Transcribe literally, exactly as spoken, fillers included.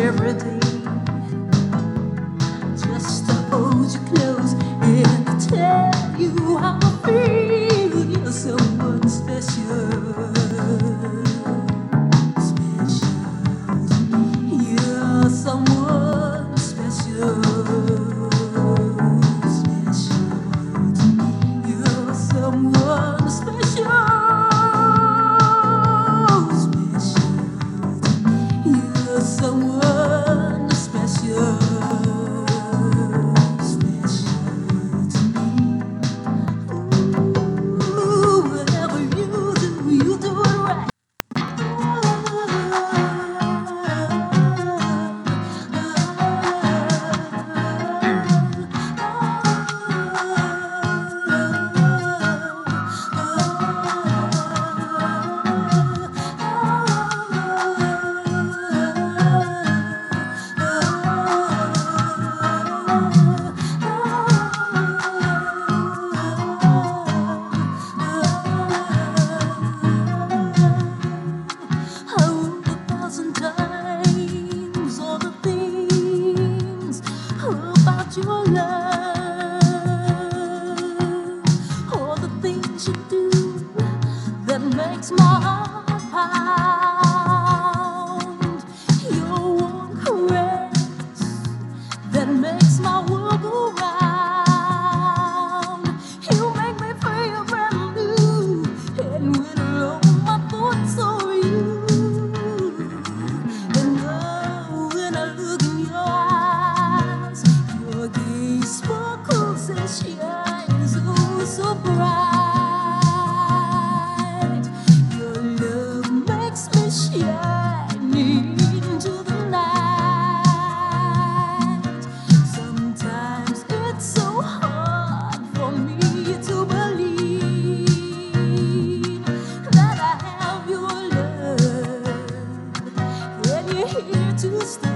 every day just to hold you close and to tell you how I feel. You're someone special, special. You're someone special, special. You're someone special, special. You're someone special, special to me. Ooh, whatever you do, you do it right. Oh, a thousand times all the things about your love, all the things you do that makes my heart pound. Your warm caress that makes my world go round. You make me feel brand new, and when all my thoughts are you. And oh, when I look in your eyes, your gaze sparkles and shines oh so bright. Your love makes me shine into the night. Sometimes it's so hard for me to believe that I have your love and you're here to stay.